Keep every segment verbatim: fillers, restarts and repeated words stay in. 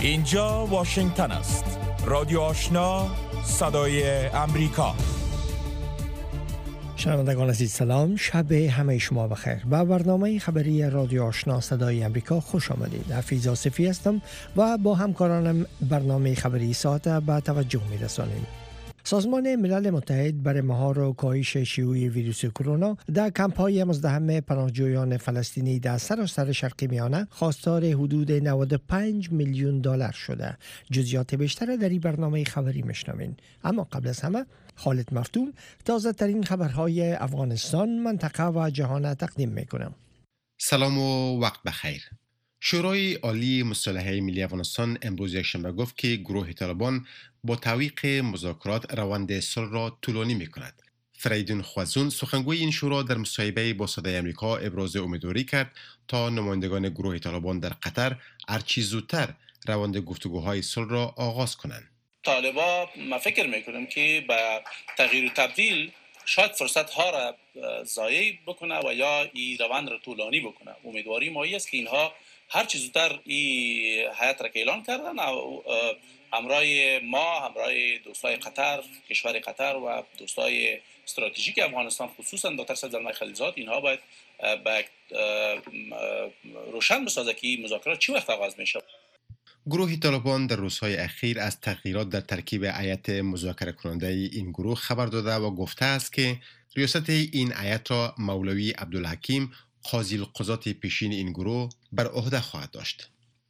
اینجا واشنگتن است. رادیو آشنا، صدای امریکا. شنوندگان عزیز سلام، شب همه شما بخیر. با برنامه خبری رادیو آشنا صدای امریکا خوش آمدید. حفیظ آصفی هستم و با همکارانم برنامه خبری ساعت به توجه می رسانیم. سازمان ملل متحد برای مهار و کاهش شیوع ویروس کرونا در کمپ‌های مزدحم پناهجویان فلسطینی در سراسر شرق میانه خواستار حدود نود و پنج میلیون دلار شده. جزئیات بیشتر در این برنامه خبری میشنوین. اما قبل از همه خالد مفتون تازه ترین خبرهای افغانستان، منطقه و جهان تقدیم میکنم. سلام و وقت بخیر. شورای عالی مصالحه ملی افغانستان امروز یکشنبه گفت که گروه طالبان با تعویق مذاکرات روند صلح را طولانی می‌کند. فریدون خوازون سخنگوی این شورا در مصاحبه با صدای آمریکا ابراز امیدواری کرد تا نمایندگان گروه طالبان در قطر هرچی زودتر روند گفتگوهای صلح را آغاز کنند. طالبا ما فکر میکنم که با تغییر و تبدیل شاید فرصت ها را ضایع بکنه و یا این روند را طولانی بکنه. امیدواری ما است که اینها هر چیز زودتر این حیات را اعلان کردن و همراه ما، همراه دوستای قطر، کشور قطر و دوستای استراتژیک افغانستان خصوصا دکتر سید زلمه خلیلزاد، اینها باید باید روشن بسازه که مذاکرات چی وقت آغاز میشه. گروه طالبان در روزهای اخیر از تغییرات در ترکیب هیئت مذاکره کننده این گروه خبر داده و گفته است که ریاست این هیئت را مولوی عبدالحکیم قاضی القضات پیشین این گروه بر عهده خواهد داشت.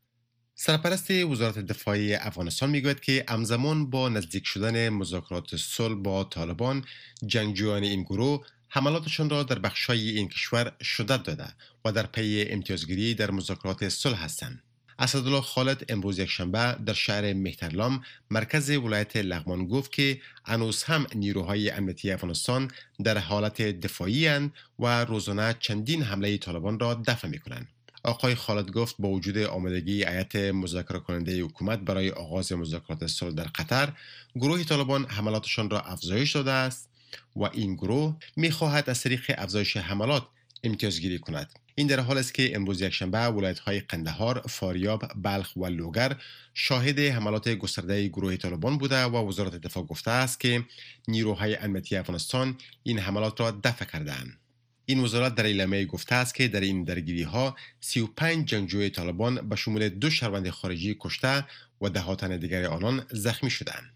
سرپرست وزارت دفاع افغانستان میگوید که همزمان با نزدیک شدن مذاکرات صلح با طالبان، جنگجویان این گروه حملاتشان را در بخش‌های این کشور شدت داده و در پی امتیازگیری در مذاکرات صلح هستند. اسدالله خالد امروز یکشنبه در شهر مهترلام مرکز ولایت لغمان گفت که هنوز هم نیروهای امنیتی افغانستان در حالت دفاعی اند و روزانه چندین حمله طالبان را دفع می‌کنند. آقای خالد گفت با وجود آمادگی هیئت مذاکره کننده حکومت برای آغاز مذاکرات صلح در قطر، گروه طالبان حملاتشان را افزایش داده است و این گروه می‌خواهد از طریق افزایش حملات امتیازگیری کند. این در حال است که امروز یکشنبه ولایت‌های قندهار، فاریاب، بلخ و لوگر شاهد حملات گسترده گروه طالبان بوده و وزارت دفاع گفته است که نیروهای امنیتی افغانستان این حملات را دفع کرده‌اند. این وزارت در اعلامیه گفته است که در این درگیری‌ها سی و پنج جنگجوی طالبان به شمول دو شهروند خارجی کشته و ده تن دیگر آنان زخمی شدند.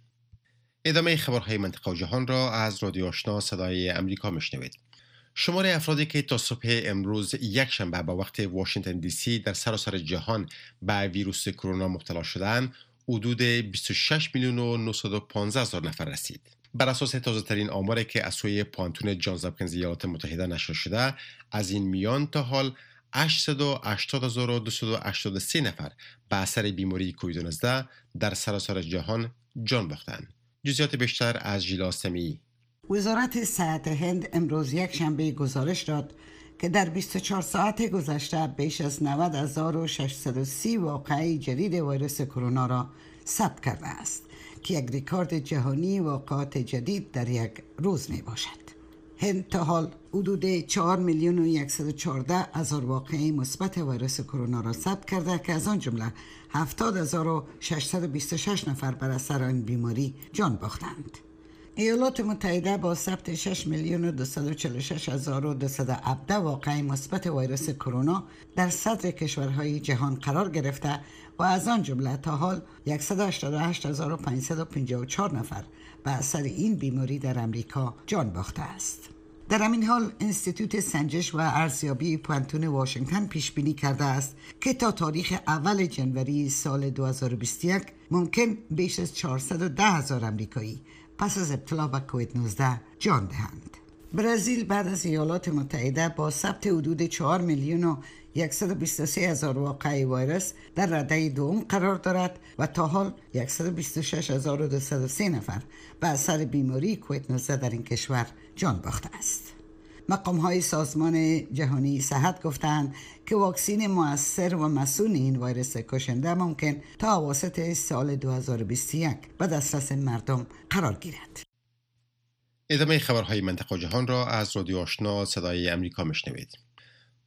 ادامه خبرهای منطقه و جهان را از رادیو آشنا صدای امریکا میشنوید. شمار افرادی که تا صبح امروز یک شنبه به وقت واشنگتن دی سی در سراسر جهان به ویروس کرونا مبتلا شدند حدود بیست و شش میلیون و نهصد و پانزده هزار نفر رسید. بر اساس تازه ترین آماری که از سوی پانتون جانز هاپکینز ایالات متحده نشر شده، از این میان تا حال هشتصد و هشتاد هزار و دویست و هشتاد و سه نفر به اثر بیماری کووید نوزده در سراسر جهان جان باختند. جزئیات بیشتر از ژیلا سمیعی. وزارت صحت هند امروز یک شنبه گزارش داد که در بیست و چهار ساعت گذشته بیش از نود هزار و ششصد و سی واقعه جدید ویروس کرونا را ثبت کرده است که یک رکورد جهانی واقعات جدید در یک روز می باشد. هند تا حال حدود چهار میلیون و صد و چهارده هزار واقعه مثبت ویروس کرونا را ثبت کرده که از آن جمله هفتاد هزار و ششصد و بیست و شش نفر بر اثر این بیماری جان باختند. ایالات متحده با ثبت شش میلیون و دویست و چهل و شش هزار و دویست و هفده واقعه مثبت ویروس کرونا در صدر کشورهای جهان قرار گرفته و از آن جمله تا حال صد و هشتاد و هشت هزار و پانصد و پنجاه و چهار نفر به اثر این بیماری در امریکا جان باخته است. در همین حال انستیتوت سنجش و ارزیابی پانتون واشنگتن پیش بینی کرده است که تا تاریخ اول جنوری سال دو هزار و بیست و یک ممکن بیش از چهارصد و ده هزار امریکایی پس از ابتلا به کووید نوزده جان دهند. برزیل بعد از ایالات متحده با ثبت حدود چهار میلیون و صد و بیست و سه هزار واقعه ویروس در رده دوم قرار دارد و تا حال صد و بیست و شش هزار و دویست و سه نفر به اثر بیماری کووید نوزده در این کشور جان باخته است. مقام‌های سازمان جهانی صحت گفتند که واکسن مؤثر و مسئول این ویروس کشنده ممکن تا اواسط سال دو هزار و بیست و یک به دسترس مردم قرار گیرد. ادامه خبرهای منطقه و جهان را از رادیو آشنا صدای امریکا میشنوید.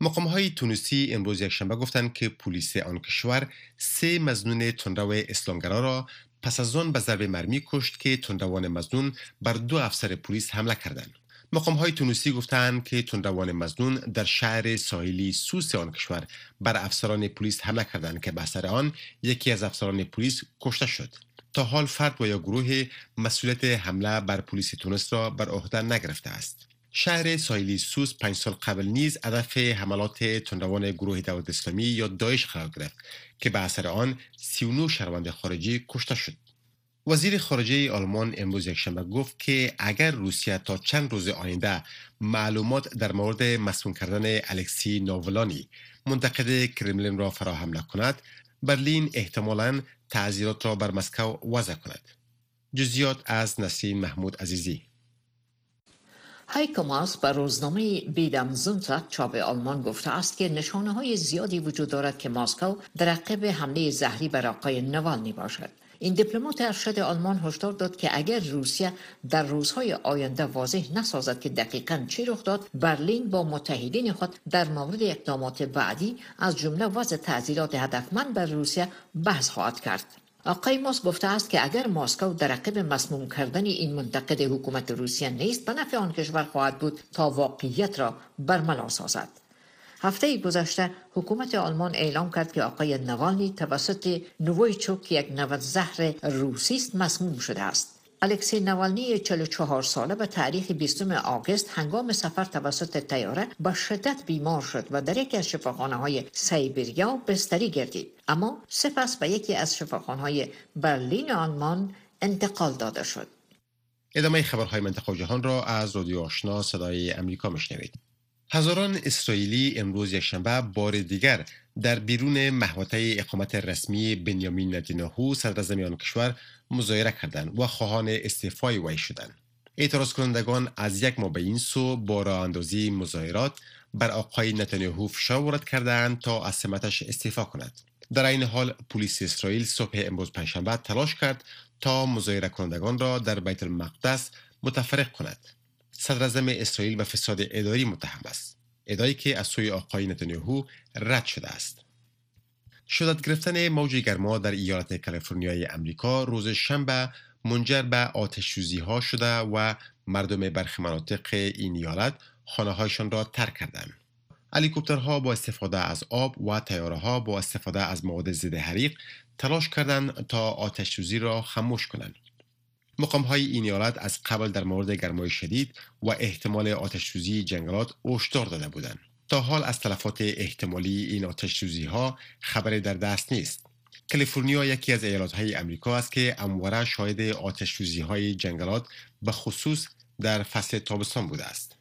مقام‌های تونسی امروز یکشنبه گفتند که پلیس آن کشور سه مظنون تندرو اسلامگرا را پس از آن به ضرب مرمی کشت که تندروان مظنون بر دو افسر پلیس حمله کردند. مقام‌های تونسی گفتند که تندروان مظنون در شهر ساحلی سوس آن کشور بر افسران پلیس حمله کردند که به اثر آن یکی از افسران پلیس کشته شد. تا حال فرد و یا گروه مسئولیت حمله بر پلیس تونس را بر عهده نگرفته است. شهر ساحلی سوس پنج سال قبل نیز هدف حملات تندروان گروه دولت اسلامی یا داعش قرار گرفت که به اثر آن سی و نه شهروند خارجی کشته شد. وزیر خارجه آلمان امروز یکشنبه گفت که اگر روسیه تا چند روز آینده معلومات در مورد مسموم کردن الکسی ناولانی منتقد کرملین را فراهم نکند، برلین احتمالاً تعزیرات را بر مسکو وضع کند. جزئیات از نسرین محمود عزیزی. هایکو ماس بر روزنامه بیدم زونتاگ چاپ آلمان گفته است که نشانه های زیادی وجود دارد که مسکو در عقب حمله زهری بر آقای نوالنی باشد. این دیپلمات ارشد آلمان هشدار داد که اگر روسیه در روزهای آینده واضح نسازد که دقیقاً چه رخ داد، برلین با متحدین خود در مورد اقدامات بعدی از جمله وضع تعزیرات هدفمند بر روسیه بحث خواهد کرد. آقای ماس گفته است که اگر مسکو در عقب مسموم کردن این منتقد حکومت روسیه نیست، به نفع آن کشور خواهد بود تا واقعیت را برملا سازد. هفته گذشته حکومت آلمان اعلام کرد که آقای نوالنی توسط نوویچوک، یک نواد زهر روسی است، مسموم شده است. الکسی نوالنی چهل و چهار ساله به تاریخ بیستم آگوست هنگام سفر توسط طیاره به شدت بیمار شد و در یکی از شفاخانه‌های سیبریا بستری گردید، اما سپس به یکی از شفاخانه‌های برلین آلمان انتقال داده شد. ادامه خبرهای منطقه و جهان را از رادیو آشنا صدای امریکا میشنوید. هزاران اسرائیلی امروز یکشنبه بار دیگر در بیرون محوطه اقامت رسمی بنیامین نتانیاهو صدراعظم آن کشور مظاهره کردند و خواهان استعفای وی شدند. اعتراض کنندگان از یک ماه به این سو با راه اندازی مظاهرات بر آقای نتانیاهو فشار وارد کردند تا از سمتش استعفا کند. در این حال پلیس اسرائیل صبح امروز پنجشنبه تلاش کرد تا مظاهره کنندگان را در بیت المقدس متفرق کند. صدراعظم اسرائیل به فساد اداری متهم است، ادعایی که از سوی آقای نتانیاهو رد شده است. شدت گرفتن موج گرما در ایالت کالیفرنیای امریکا روز شنبه منجر به آتش‌سوزی‌ها شده و مردم برخی مناطق این ایالت خانه‌هایشان را ترک کردند. هلیکوپترها با استفاده از آب و طیاره‌ها با استفاده از مواد ضد حریق تلاش کردند تا آتش‌سوزی را خاموش کنند. مقام‌های این ایالت از قبل در مورد گرمای شدید و احتمال آتش‌سوزی جنگلات هشدار داده بودند. تا حال از تلفات احتمالی این آتش‌سوزی‌ها خبری در دست نیست. کالیفرنیا یکی از ایالت‌های امریکا است که همواره شاهد آتش‌سوزی‌های جنگلات به خصوص در فصل تابستان بوده است.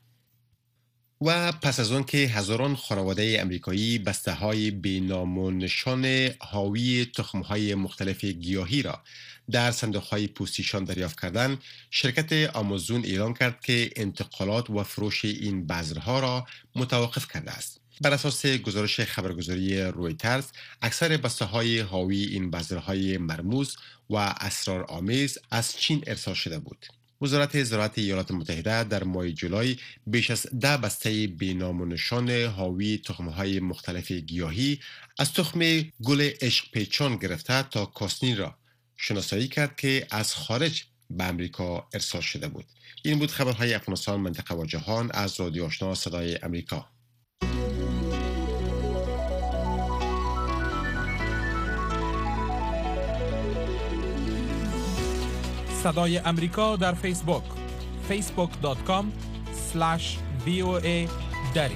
و پس از آن که هزاران خانواده امریکایی بسته‌های بی‌نام و نشان حاوی تخم‌های مختلف گیاهی را در صندوق‌های پوستیشان دریافت کردند، شرکت آمازون اعلام کرد که انتقالات و فروش این بذرها را متوقف کرده است. بر اساس گزارش خبرگزاری رویترز، اکثر بسته‌های حاوی این بذرهای مرموز و اسرارآمیز از چین ارسال شده بود. وزارت زراعت ایالات متحده در ماه جولای بیش از ده بسته بی‌نام و نشان حاوی تخم‌های مختلف گیاهی از تخم گل عشق پیچان گرفته تا کاسنی را شناسایی کرد که از خارج به امریکا ارسال شده بود. این بود خبرهای افغانستان، منطقه و جهان از رادیو آشنا صدای امریکا. صدای امریکا در فیسبوک فیسبوک دات کام اسلش وی او ای دری.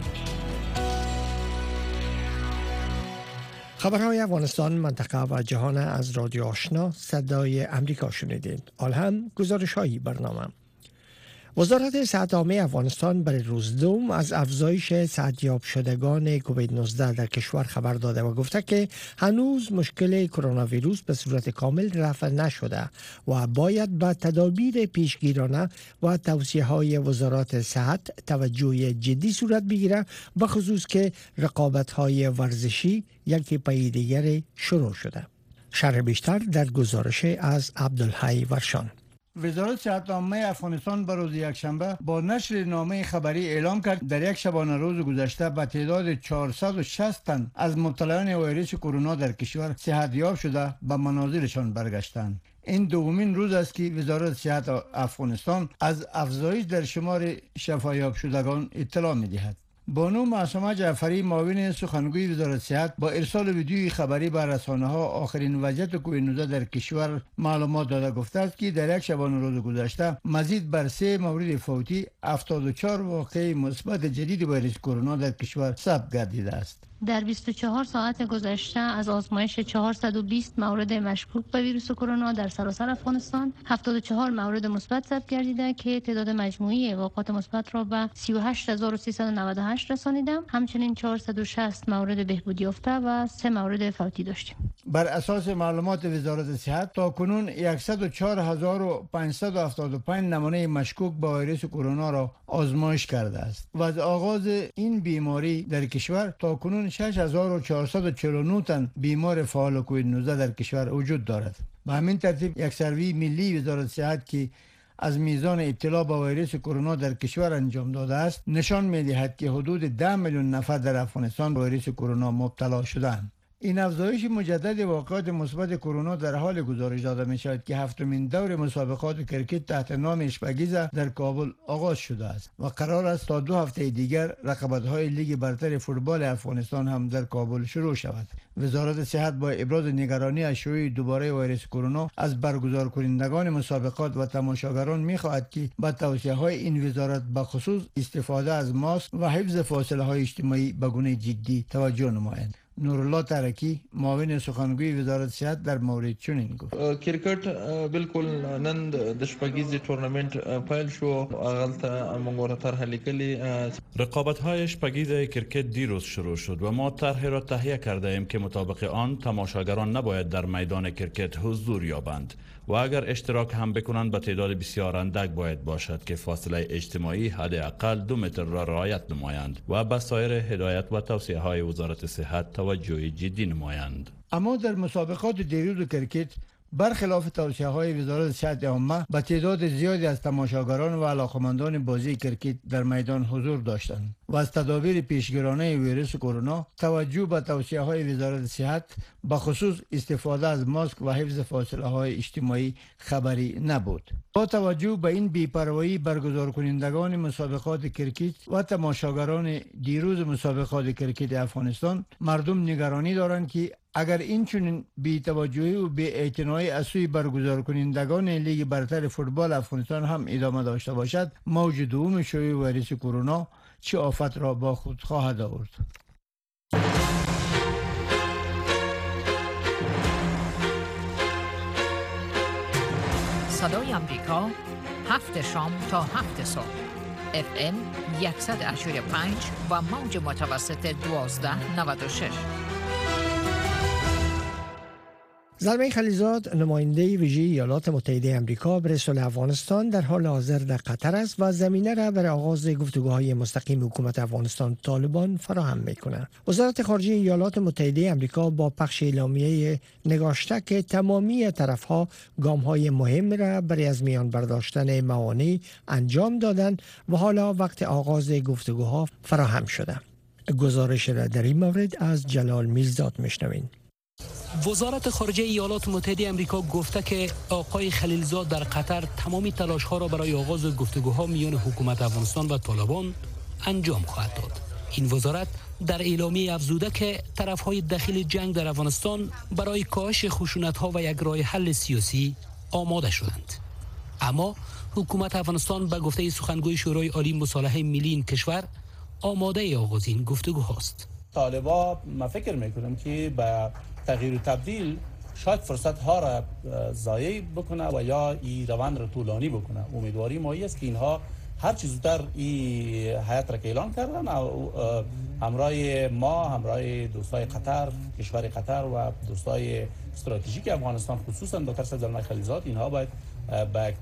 خبرهای افغانستان، منطقه و جهان از رادیو آشنا صدای امریکا شنیدید. حال هم گزارش‌های برنامه. وزارت صحت عامه افغانستان برای روز دوم از افزایش صحتیاب شدگان کووید نوزده در کشور خبر داده و گفته که هنوز مشکل کرونا ویروس به صورت کامل رفع نشده و باید به تدابیر پیشگیرانه و توصیه‌های وزارت صحت توجه جدی صورت بگیره، به خصوص که رقابت‌های ورزشی یکی پی دیگر شروع شده. شرح بیشتر در گزارش از عبدالحی ورشان. وزارت صحت عامه افغانستان به روز یکشنبه با نشر نامه خبری اعلام کرد در یک شبانه روز گذشته به تعداد چهارصد و شصت تن از مبتلایان ویروس کرونا در کشور صحتیاب شده به منازلشان برگشتند. این دومین روز است که وزارت صحت افغانستان از افزایش در شمار شفایاب شدگان اطلاع می‌دهد. بانو معصومه جعفری معاون سخنگوی وزارت صحت با ارسال ویدیوی خبری به رسانه‌ها آخرین وضعیت کووید نوزده در کشور معلومات داده گفته است که در یک شبانه روز گذشته مزید بر سه مورد فوتی هفتاد و چهار واقعه مثبت جدید ویروس کرونا در کشور ثبت گردیده است. در بیست و چهار ساعت گذشته از آزمایش چهارصد و بیست مورد مشکوک به ویروس کرونا در سراسر افغانستان هفتاد و چهار مورد مثبت ثبت گردیده که تعداد مجموعی واقعات مثبت را به سی و هشت هزار و سیصد و نود و هشت رسانیده. همچنین چهارصد و شصت مورد بهبود یافته و سه مورد فوتی داشتیم. بر اساس معلومات وزارت صحت تا کنون صد و چهار هزار و پانصد و هفتاد و پنج نمونه مشکوک به ویروس کرونا را آزمایش کرده است و از آغاز این بیماری در کشور تا کنون شش هزار و چهارصد و چهل و نه تن بیمار فعال کووید نوزده در کشور وجود دارد. به همین ترتیب یک سروی ملی وزارت صحت که از میزان اطلاع به ویروس کرونا در کشور انجام داده است نشان می‌دهد که حدود ده میلیون نفر در افغانستان به ویروس کرونا مبتلا شدند. این افزایش مجدد واقعات مثبت کرونا در حال گزارش داده می شود که هفتمین دور مسابقات کرکت تحت نام اشپگیزه در کابل آغاز شده است و قرار است تا دو هفته دیگر رقابت‌های لیگ برتر فوتبال افغانستان هم در کابل شروع شود. وزارت صحت با ابراز نگرانی از شیوع دوباره ویروس کرونا از برگزار کنندگان مسابقات و تماشاگران می خواهد که به توصیه‌های این وزارت به خصوص استفاده از ماسک و حفظ فاصله‌های اجتماعی به گونه جدی توجه نمایند. نورالله ترکی معاون سخنگوی وزارت صحت در مورد چنین گفت: کرکټ بالکل نن د شپږیزې تورنمنت پیل شو. هغه موږ طرح لیکلي رقابت های شپږیز کرکت دیروز شروع شد و ما طرحی را تهیه کرده ایم که مطابق آن تماشاگران نباید در میدان کرکت حضور یابند و اگر اشتراک هم بکنند به تعداد بسیار اندک باید باشد که فاصله اجتماعی حداقل دو متر را رعایت نمایند و به سایر هدایت و توصیه های وزارت صحت توجه جدی نمایند. اما در مسابقات دیروز کرکت برخلاف توصیه‌های وزارت صحت عامه به تعداد زیادی از تماشاگران و علاقمندان بازی کرکت در میدان حضور داشتند و از تدابیر پیشگیرانه ویروس کرونا توجه به توصیه‌های وزارت صحت به خصوص استفاده از ماسک و حفظ فاصله‌های اجتماعی خبری نبود. با توجه به این بی‌پروایی برگزار کنندگان مسابقات کرکت و تماشاگران دیروز مسابقات کرکت افغانستان مردم نگرانی دارند که اگر این چنین بی‌توجهی و بی‌اعتنایی از سوی برگزار کنندگان لیگ برتر فوتبال افغانستان هم ادامه داشته باشد، موج دوم شیوع ویروس کرونا چه آفت را با خود خواهد آورد. صدای امریکا هفت شام تا هفت صبح اف ام صد و هشتاد و پنج و موج متوسط دوازده نود و شش. زلمه خلیزاد نماینده ویژه ایالات متحده آمریکا برای صلح افغانستان در حال حاضر در قطر است و زمینه را برای آغاز گفتگوهای مستقیم حکومت افغانستان طالبان فراهم می‌کند. وزارت خارجه ایالات متحده آمریکا با پخش اعلامیه نگاشته که تمامی طرف‌ها گام‌های مهم را برای از میان برداشتن موانع انجام دادند و حالا وقت آغاز گفتگوها فراهم شده. گزارش را در این مورد از جلال میرزاد میشنوید. وزارت خارجه ایالات متحده آمریکا گفته که آقای خلیلزاد در قطر تمامی تلاش‌ها را برای آغاز گفتگوها میان حکومت افغانستان و طالبان انجام خواهد داد. این وزارت در اعلامیه افزوده که طرف‌های داخل جنگ در افغانستان برای کاهش خشونت‌ها و یک راه حل سیاسی آماده شدند. اما حکومت افغانستان به گفته سخنگوی شورای عالی مصالحه ملی این کشور آماده آغاز این گفتگوهاست. طالبا ما فکر میکنم که با تغییر و تبدیل شاید فرصت ها را ضایع بکنه و یا این روند را طولانی بکنه. امیدواری ما است که اینها هر چیز زودتر این حیات را اعلان کردن و همراه ما، همراه دوستای قطر، کشور قطر و دوستای استراتژیک افغانستان خصوصا دکتر زلمه خلیلزاد، اینها باید باید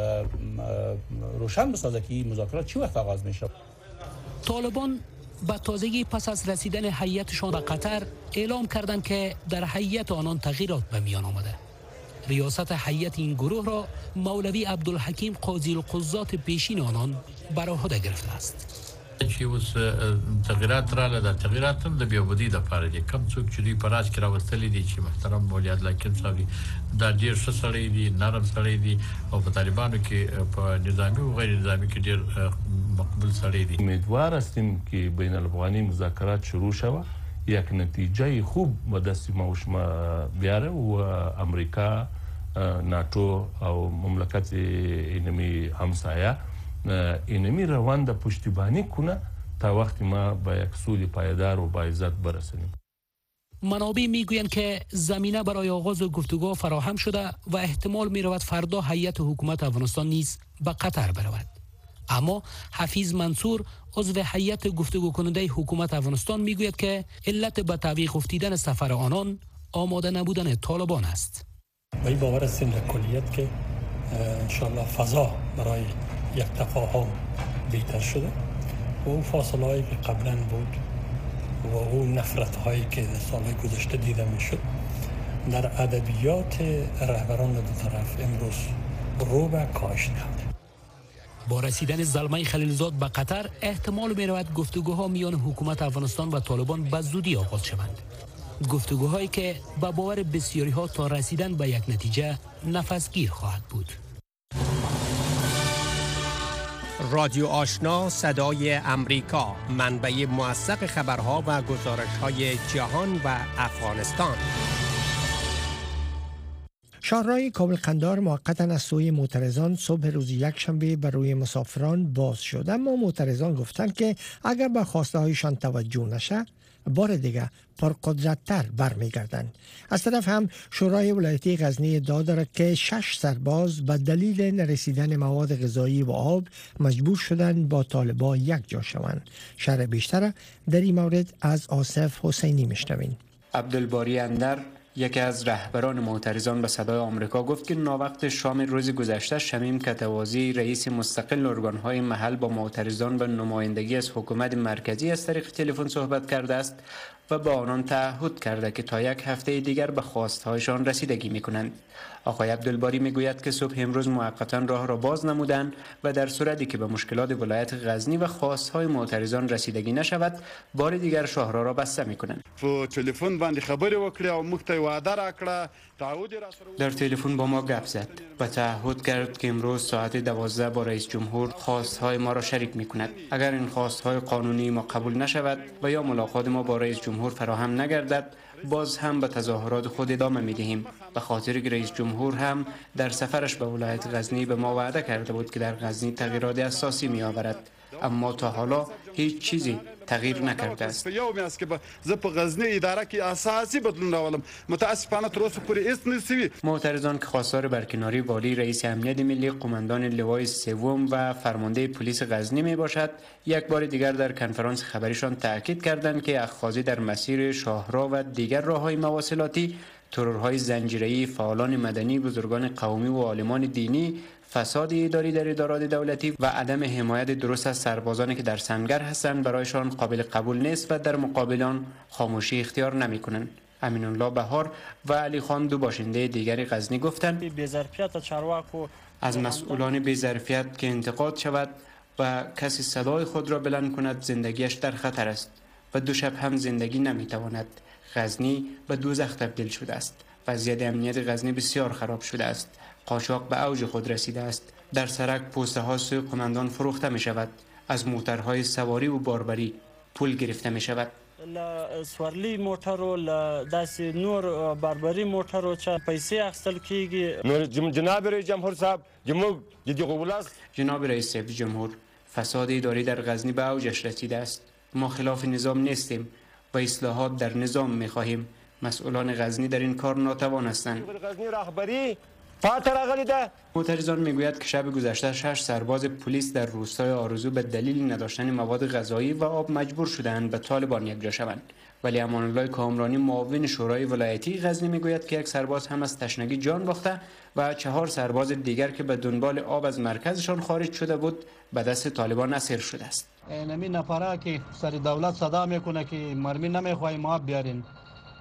روشن بسازه که مذاکرات چی وقت آغاز میشه. طالبان با تازگی پس از رسیدن هیئتشان به قطر اعلام کردند که در هیئت آنان تغییرات به میان آمده. ریاست هیئت این گروه را مولوی عبدالحکیم قاضی القضات پیشین آنان بر عهده گرفته است. چې اوس تغییرات رااله د تغییرات هم د بیابودي دپاره دي. کوم څوک چې دوی په راج کې راوستلي دي چې محترم مولوي عبدالحکیم صاحب دا ډېر ښه سړی دي، نرم سړی دي او په طالبانو کې په نظامي او غیر نظامي کې ډېر مقبول سړی دي. امیدوار هستیم که بین الافغانی مذاکرات شروع شود، یک نتیجه خوب به دست ما بیاره و امریکا، ناتو او مملکت اینمی همسایه اینمی روند پشتیبانی کنه تا وقتی ما به یک سود پایدار و با عزت برسیم. منابع میگویند که زمینه برای آغاز گفتگو فراهم شده و احتمال می رود فردا هیئت حکومت افغانستان نیز به قطر برود. اما حفیظ منصور عضو هیئت گفتگو کننده حکومت افغانستان میگوید که علت به تعویق افتیدن سفر آنان آماده نبودن طالبان است. ما باور هستیم در کلیت که انشالله فضا برای یک تفاهم بهتر شده و اون فاصله هایی که قبلا بود و اون نفرت هایی که در سالهای گذشته دیده می شد در ادبیات رهبران دو طرف امروز رو به کاهش نموده. با رسیدن زلمه خلیلزاد به قطر احتمال می رود گفتگوها میان حکومت افغانستان و طالبان به زودی آغاز شوند. گفتگوهایی که به باور بسیاری ها تا رسیدن به یک نتیجه نفسگیر خواهد بود. رادیو آشنا صدای امریکا، منبع موثق خبرها و گزارش‌های جهان و افغانستان. شاهراه کابل قندار موقتا از سوی معترضان صبح روز یکشنبه بر روی مسافران باز شد، اما معترضان گفتند که اگر به خواسته هایشان توجه نشه بار دیگه پرقدرت‌تر برمیگردند. از طرف هم شورای ولایتی غزنی ادعا دارد که شش سرباز به دلیل نرسیدن مواد غذایی و آب مجبور شدند با طالبان یک جا شوند. شرح بیشتر در این مورد از آصف حسینی میشنویم. عبدالباری اندر، یکی از رهبران معترضان، به صدای آمریکا گفت که ناوقت شام روز گذشته شمیم کتوازی رئیس مستقل ارگان‌های محل با معترضان به نمایندگی از حکومت مرکزی از طریق تلفن صحبت کرده است و با آنان تعهد کرده که تا یک هفته دیگر به خواستهایشان رسیدگی می‌کنند. آقای عبدالباری میگوید که صبح امروز موقتا راه را باز نمودند و در صورتی که به مشکلات ولایت غزنی و خواستهای معترضان رسیدگی نشود بار دیگر شاهراه را بسته می‌کنند. په تلفن باندې خبرې وکړې او موږ ته وعده راکړه. در تلفن با ما گپ زد و تعهد کرد که امروز ساعت دوازده با رئیس جمهور خواستهای ما را شریک می‌کند. اگر این خواستهای قانونی ما قبول نشود و یا ملاقات ما با رئیس جمهور فراهم نگردد باز هم به تظاهرات خود ادامه می‌دهیم. به خاطر که رئیس جمهور هم در سفرش به ولایت غزنی به ما وعده کرده بود که در غزنی تغییرات اساسی می‌آورد، اما تا حالا هیچ چیزی تغییر نکرده است. یو میاس که زه په غزنی اداره کې اساسي بدلون راولم، متاسفانه تر اوسه پورې هیڅ نشوي. معترضان که خواستار برکناری والی رئیس امنیت ملی، قماندان لوای سوم و فرمانده پلیس غزنی می باشد، یک بار دیگر در کنفرانس خبریشان تاکید کردند که اخاذی در مسیر شاهراه و دیگر راههای مواصلاتی، ترورهای زنجیره‌ای، فعالان مدنی، بزرگان قومی و عالمان دینی، فساد اداری در ادارات دولتی و عدم حمایت درست از سربازانی که در سنگر هستند برایشان قابل قبول نیست و در مقابل آن خاموشی اختیار نمی‌کنند. امین الله بهار و علی خان، دو باشنده دیگر غزنی، گفتند از مسئولان بی‌ظرفیت که انتقاد شود و کسی صدای خود را بلند کند زندگیش در خطر است و دو شب هم زندگی نمی‌تواند. غزنی به دوزخ تبدیل شده است. وضعیت امنیت غزنی بسیار خراب شده است. قاچاق به اوج خود رسیده است. در سرک پوسته ها سوی قماندان فروخته می شود. از موترهای سواری و باربری پول گرفته می شود. سوارلی موتر و داسی نور باربری موتر و چه پیسې اخیستل کیږي. نور جناب رئیس جمهور صاحب جمهور جدی قبول است. جناب رئیس جمهور، فساد اداری در غزنی به اوجش رسیده است. ما خلاف نظام نیستیم و اصلاحات در نظام می خواهیم. مسئولان غزنی در این کار ناتوان هستند. غزنی رهبری فاتر اغلی ده. معترضان میگوید که شب گذشته شش سرباز پلیس در روستای آرزو به دلیل نداشتن مواد غذایی و آب مجبور شدند به طالبان یکجا شوند. ولی امان الله کامرانی، معاون شورای ولایتی غزنی، میگوید که یک سرباز هم از تشنگی جان باخته و چهار سرباز دیگر که به دنبال آب از مرکزشان خارج شده بود به دست طالبان اسیر شده است. نمی نفره که سر دولت صدا میکنه که مرمی نمیخواهیم آب بیارین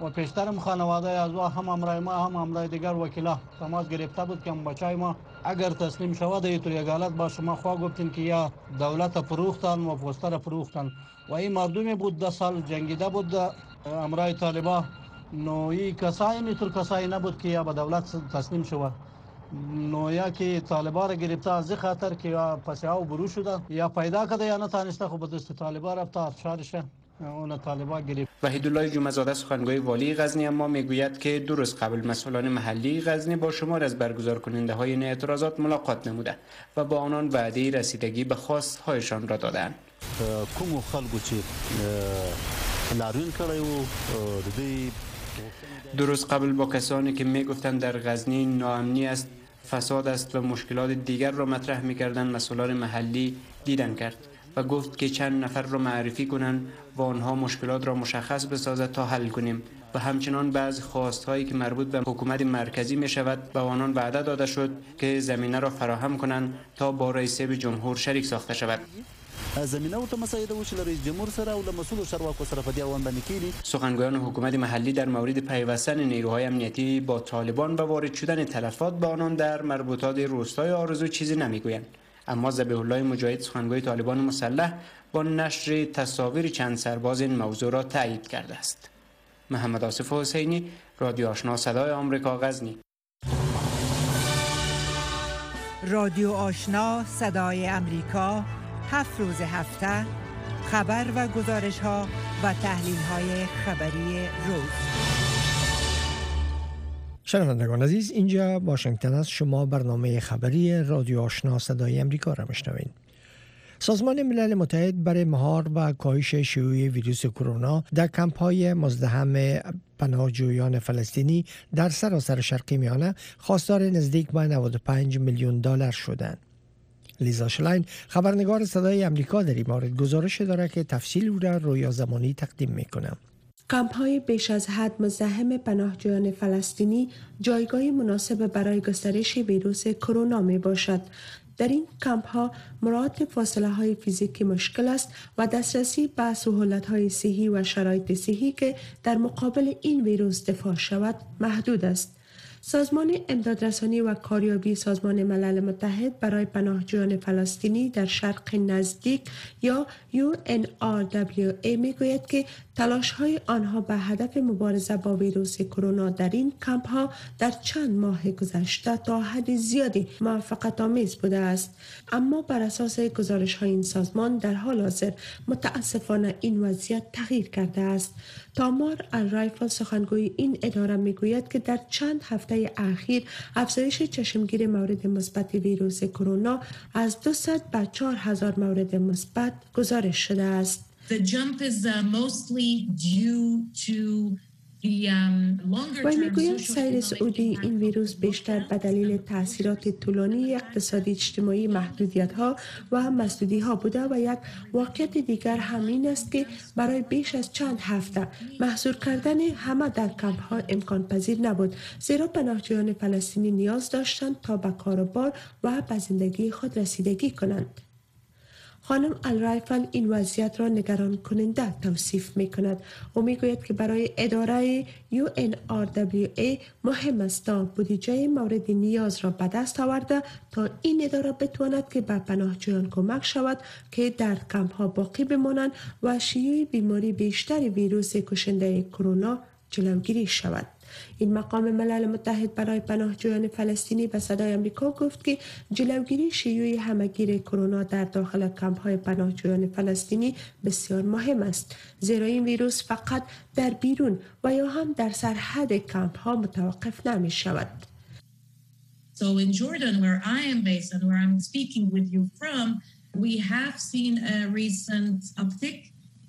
و پیشترم خانواده از او هم امرای ما هم امرای دیگر وکیلا تماس گرفته بود که بچای ما اگر تسلیم شود ای تو یک حالت با شما خواه گفتیم که یا دولت فروختن و پوستر فروختن و این مردمی بود ده سال جنگیده بود امرای طالبا نوعی کسایی میتر کسایی نبود که یا به دولت تسلیم شود نو یا که طالبا را گرفته از خاطر که یا پس او برو شده یا پیدا کرده یا نتانسته خب به دست طالبا رفته افشارشه اون طالبا گرفت. وحید الله جمعه‌زاده سخنگوی والی غزنی اما میگوید که دو روز قبل مسئولان محلی غزنی با شمار از برگزار کننده های این اعتراضات ملاقات نموده و با آنان وعده رسیدگی به خواست هایشان را دادند. کوم خلکو چې لاریون کړی و د دې دو روز قبل با کسانی که میگفتند در غزنی ناامنی است، فساد است و مشکلات دیگر را مطرح میکردند مسئولان محلی دیدن کرد و گفت که چند نفر را معرفی کنند و آنها مشکلات را مشخص بسازد تا حل کنیم و همچنان بعض خواستهایی که مربوط به حکومت مرکزی می شود به آنان وعده داده شد که زمینه را فراهم کنند تا با رئیس جمهور شریک ساخته شود. زمینه ورته مساعده و چې رئیس جمهور سره او له مسؤل چارواکو سره په دې اړه باندې کېږي. سخنگویان حکومت محلی در مورد پیوستن نیروهای امنیتی با طالبان و وارد شدن تلفات به آنان در مربوطات روستای آرزو چیزی نمیگویند. اما ذبیح الله مجاهد سخنگوی طالبان مسلح با نشر تصاویر چند سرباز این موضوع را تایید کرده است. محمد آصف حسینی، رادیو آشنا صدای آمریکا، غزنی. رادیو آشنا صدای آمریکا، هفت روز هفته خبر و گزارش ها و تحلیل های خبری روز. شنوندگان عزیز، اینجا واشنگتن است. شما برنامه خبری رادیو آشنا صدای آمریکا را میشنوید. سازمان ملل متحد برای مهار و کاهش شیوع ویروس کرونا در کمپ‌های مزدحم پناهجویان فلسطینی در سراسر شرق میانه خواستار نزدیک به نود و پنج میلیون دلار شدند. لیزا شلاین خبرنگار صدای آمریکا در این مورد گزارش دارد که تفصیل او را رویا زمانی تقدیم می‌کنم. کمپ‌های بیش از حد مزاحم پناهجویان فلسطینی جایگاه مناسب برای گسترش ویروس کرونا میباشد. در این کمپ‌ها مراعات فاصله‌های فیزیکی مشکل است و دسترسی به سهولت‌های صحی و شرایط صحی که در مقابل این ویروس دفاع شود محدود است. سازمان امدادرسانی و کاریابی سازمان ملل متحد برای پناهجویان فلسطینی در شرق نزدیک یا یو ان آر دبلیو ای میگوید که تلاش‌های آنها به هدف مبارزه با ویروس کرونا در این کمپ‌ها در چند ماه گذشته تا حد زیادی موفقیت آمیز بوده است، اما بر اساس گزارش‌های این سازمان در حال حاضر متاسفانه این وضعیت تغییر کرده است. تامار الرایفل سخنگوی این اداره میگوید که در چند هفته اخیر افزایش چشمگیر مورد مثبت ویروس کرونا از دویست به چهار هزار مورد مثبت گزارش شده است. The jump is uh, mostly due to و میگویند سیر صعودی این ویروس بیشتر به دلیل تاثیرات طولانی اقتصادی اجتماعی محدودیت ها و مسدودی ها بوده و یک واقعیت دیگر همین است که برای بیش از چند هفته محصور کردن همه در کمپ ها امکان پذیر نبود، زیرا پناهجویان فلسطینی نیاز داشتند تا به کار و بار و به زندگی خود رسیدگی کنند. خانم الرایفل این وضعیت را نگران کننده توصیف می کند و می گوید که برای اداره یو ان آر دبلیو ای مهم است تا بودجه مورد نیاز را به دست آورده تا این اداره بتواند که به پناهجویان کمک شود که در کمپ ها باقی بمانند و شیوع بیماری بیشتر ویروس کشنده کرونا جلوگیری شود. این مقام ملل متحد برای پناهجویان فلسطینی به صدای آمریکا گفت که جلوگیری شیوع همهگیر کرونا در داخل کمپ‌های پناهجویان فلسطینی بسیار مهم است، زیرا این ویروس فقط در بیرون و یا هم در سرحد کمپ‌ها متوقف نمی شود. So in Jordan, where I am based and where I'm speaking with you from, we have seen a recent uptick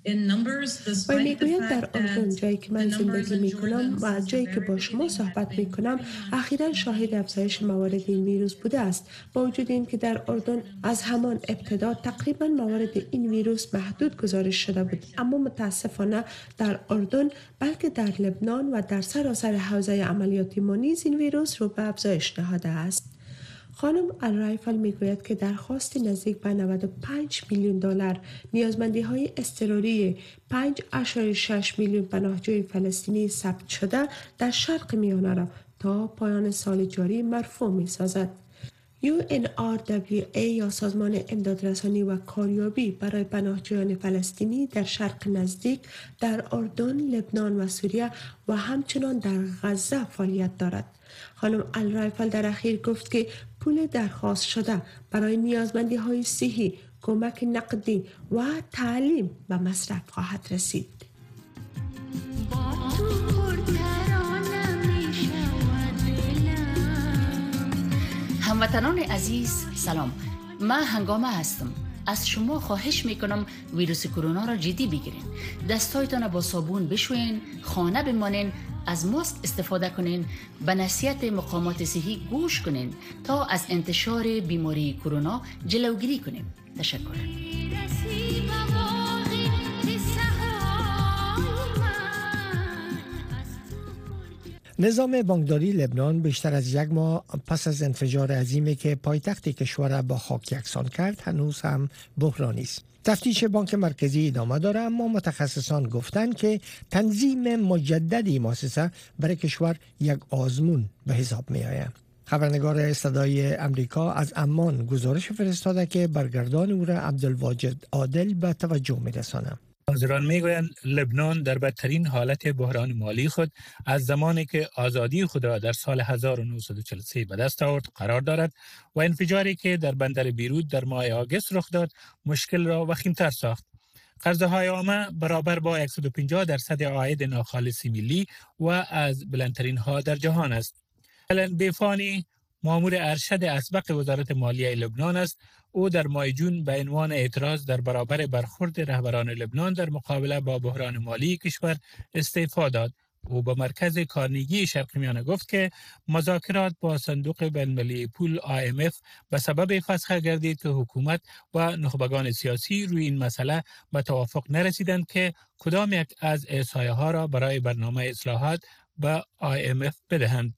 و میگویند در اردن، جایی که من زندگی می کنم و جایی که با شما صحبت می کنم، اخیراً شاهد افزایش موارد این ویروس بوده است، با وجود این که در اردن از همان ابتدا تقریباً موارد این ویروس محدود گزارش شده بود، اما متاسفانه در اردن بلکه در لبنان و در سراسر حوزه عملیاتی ما نیز این ویروس رو به افزایش نهاده است. خانم الرایفل میگوید که درخواست نزدیک به نود و پنج میلیون دلار نیازمندی های اضطراری پنج ممیز شش میلیون پناهجوی فلسطینی ثبت شده در شرق میانه را تا پایان سال جاری مرفوع می سازد. یو ان آر دبلیو ای یا سازمان امدادرسانی و کاریابی برای پناهجویان فلسطینی در شرق نزدیک در اردن، لبنان و سوریه و همچنان در غزه فعالیت دارد. خانم الرایفل در اخیر گفت که پول درخواست شده برای نیازمندی های صحی، کمک نقدی و تعلیم به مصرف خواهد رسید. هموطنان عزیز سلام، من هنگامه هستم. از شما خواهش میکنم ویروس کرونا را جدی بگیرین. دستایتان با صابون بشوین، خانه بمانین، از ماسک استفاده کنین، به نصیحت مقامات صحی گوش کنین تا از انتشار بیماری کرونا جلوگیری کنیم. تشکر. نظام بانکداری لبنان بیشتر از یک ماه پس از انفجار عظیمی که پایتخت کشور را با خاک یکسان کرد هنوز هم بحرانی است. تفتیش بانک مرکزی ادامه داره، اما متخصصان گفتند که تنظیم مجددی مؤسسه برای کشور یک آزمون به حساب می آید. خبرنگار صدای امریکا از عمان گزارش فرستاده که برگردان او را عبدالواجد عادل به توجه می رسانه. حاضران میگویند لبنان در بدترین حالت بحران مالی خود از زمانی که آزادی خود را در سال هزار و نهصد و چهل و سه به دست آورد قرار دارد و انفجاری که در بندر بیروت در ماه آگوست رخ داد مشکل را وخیم‌تر ساخت. قرضه‌های عامه برابر با صد و پنجاه درصد عاید ناخالص ملی و از بلندترین ها در جهان است. الان بیفانی مامور ارشد اسبق وزارت مالیه لبنان است. او در ماه جون به عنوان اعتراض در برابر برخورد رهبران لبنان در مقابله با بحران مالی کشور استعفا داد. او به مرکز کارنگی شرق میانه گفت که مذاکرات با صندوق بین‌المللی پول آی ام اف به سبب فسخ گردید که حکومت و نخبگان سیاسی روی این مسئله به توافق نرسیدند که کدام یک از احصایه ها را برای برنامه اصلاحات به آی ام اف بدهند.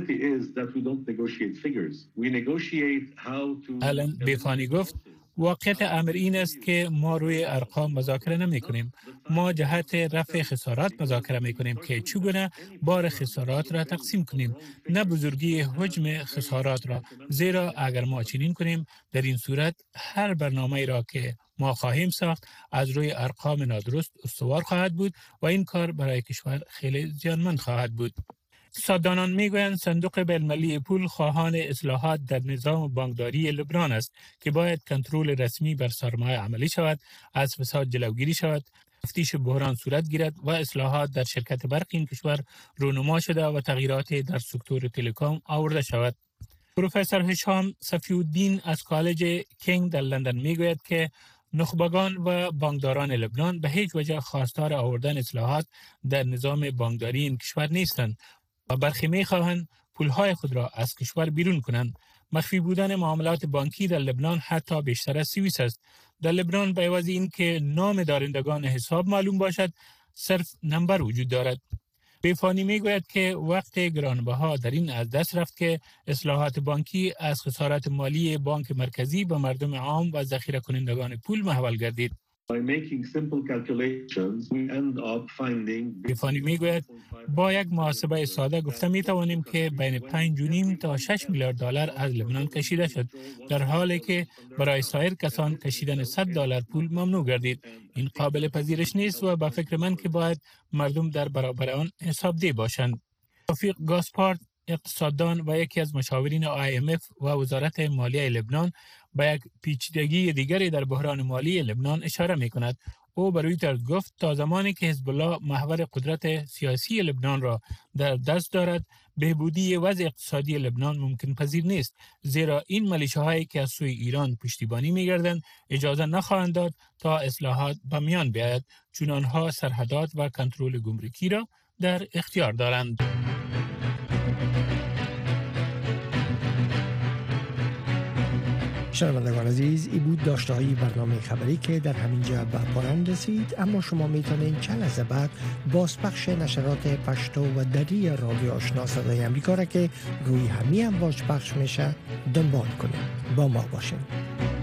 الان بیفانی گفت واقعیت امر این است که ما روی ارقام مذاکره نمی کنیم. ما جهت رفع خسارات مذاکره می کنیم که چگونه بار خسارات را تقسیم کنیم، نه بزرگی حجم خسارات را. زیرا اگر ما چنین کنیم در این صورت هر برنامه را که ما خواهیم ساخت از روی ارقام نادرست استوار خواهد بود و این کار برای کشور خیلی زیانمند خواهد بود. اقتصاددانان میگویند صندوق بین‌المللی پول خواهان اصلاحات در نظام بانکداری لبنان است که باید کنترل رسمی بر سرمایه عملی شود، از فساد جلوگیری شود، تفتیش بحران صورت گیرد و اصلاحات در شرکت برق این کشور رونما شده و تغییرات در سکتور تلکام آورده شود. پروفسور هشام صفی‌الدین از کالج کینگ در لندن میگوید که نخبگان و بانکداران لبنان به هیچ وجه خواستار آوردن اصلاحات در نظام بانکداری این کشور نیستند و برخی می‌خواهند پولهای خود را از کشور بیرون کنند. مخفی بودن معاملات بانکی در لبنان حتی بیشتر از سوئیس است. در لبنان به عوض این که نام دارندگان حساب معلوم باشد، صرف نمبر وجود دارد. بیفانی میگوید که وقت گرانبها در این از دست رفت که اصلاحات بانکی از خسارات مالی بانک مرکزی به مردم عام و ذخیره کنندگان پول محول گردید. بیفانی میگوید با یک محاسبه ساده گفته می توانیم که بین پنج و نیم تا شش میلیارد دلار از لبنان کشیده شد، در حالی که برای سایر کسان کشیدن صد دلار پول ممنوع گردید. این قابل پذیرش نیست و به فکر من که باید مردم در برابر آن حسابدهی باشند. توفیق گاسپارد، اقتصاددان و یکی از مشاورین آی ام اف و وزارت مالیه لبنان، به یک پیچیدگی دیگری در بحران مالی لبنان اشاره می کند. او بر روی طرز گفت تا زمانی که حزب الله محور قدرت سیاسی لبنان را در دست دارد، بهبودی وضع اقتصادی لبنان ممکن پذیر نیست، زیرا این ملیشه‌هایی که از سوی ایران پشتیبانی می‌گردند اجازه نخواهند داد تا اصلاحات به میان بیاید، چون آنها سرحدات و کنترل گمرکی را در اختیار دارند. شنوندگان عزیز، ای بود داشته های برنامه خبری که در همینجا به پایان رسید، اما شما میتونید چند لحظه بعد بازپخش نشرات پشتو و دری رادیو آشنا صدای امریکا را که روی همین امواج پخش میشه دنبال کنید. با ما باشید.